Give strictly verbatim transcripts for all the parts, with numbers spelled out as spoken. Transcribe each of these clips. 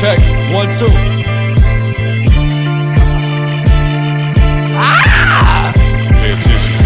check, one, two. Ah! Pay attention.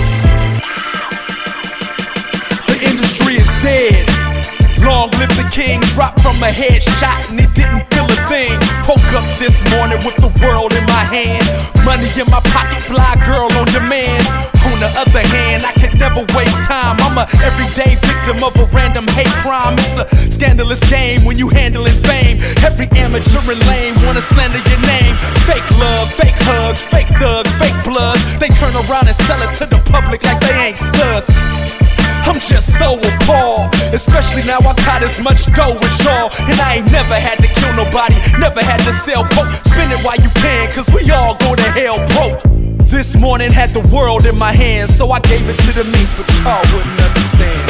The industry is dead. Long live the king, dropped from a headshot and he didn't feel a thing. Woke up this morning with the world in my hand. Money in my pocket, fly girl on demand. On the other hand, I could never waste time. I'm a everyday victim of a random hate crime. It's a scandalous game when you handling fame. Every amateur and lame wanna slander your name. Fake love, fake hugs, fake thugs, fake bloods. They turn around and sell it to the public like they ain't sus. I'm just so appalled, especially now I got as much dough as y'all. And I ain't never had to kill nobody, never had to sell coke. Spend it while you can, cause we all go to hell broke. This morning had the world in my hands, so I gave it to the meek, but y'all wouldn't understand.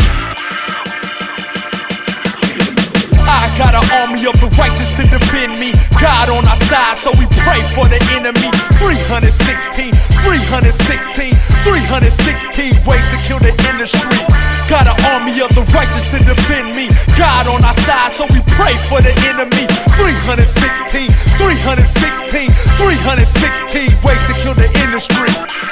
I got an army of the righteous to defend me. God on our side, so we pray for the enemy. three sixteen, three sixteen, three sixteen ways to kill the industry. Got an army of the righteous to defend me. God on our side, so we pray for the enemy. three sixteen, three sixteen, three sixteen ways to kill the industry.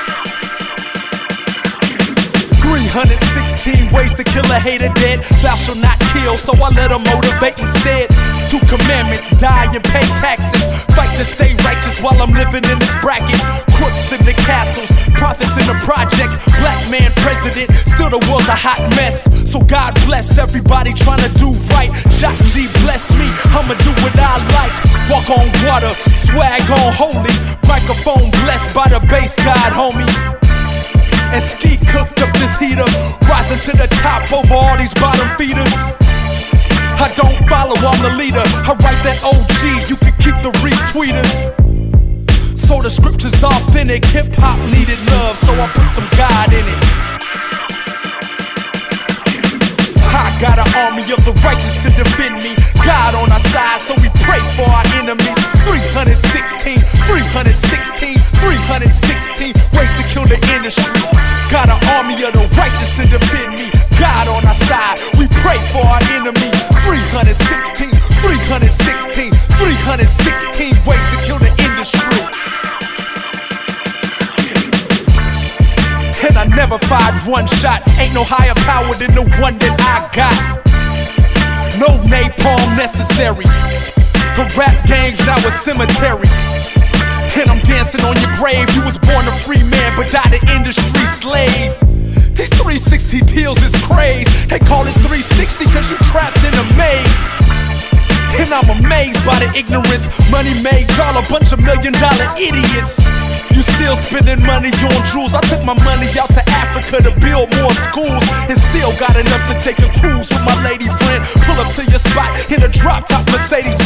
three sixteen ways to kill a hater dead. Thou shalt not kill, so I let them motivate instead. Two commandments, die and pay taxes. Fight to stay righteous while I'm living in this bracket. Crooks in the castles, prophets in the projects. Black man president, still the world's a hot mess. So God bless everybody trying to do right. Jock G bless me, I'ma do what I like. Walk on water, swag on holy. Microphone blessed by the bass God, homie. And Ski cooked up this heater, rising to the top over all these bottom feeders. I don't follow, I'm the leader. I write that O G, you can keep the retweeters. So the scripture's authentic, hip-hop needed love, so I put some God in it. I got an army of the righteous to defend me. God on our side, so we pray for our enemies. three sixteen, three sixteen, three sixteen ways to kill the industry. Got an army of the righteous to defend me. God on our side, we pray for our enemy. three sixteen, three sixteen, three sixteen ways to kill the industry. And I never fired one shot. Ain't no higher power than the one that I got. No napalm necessary. The rap game's now a cemetery. And I'm dancing on your grave. You was born a free man but died an industry slave. These three sixty deals is crazy. They call it three sixty cause you trapped in a maze. And I'm amazed by the ignorance. Money made y'all a bunch of million dollar idiots. You still spending money on jewels. I took my money out to Africa to build more schools. And still got enough to take a cruise with my lady friend. Pull up to your spot in a drop top Mercedes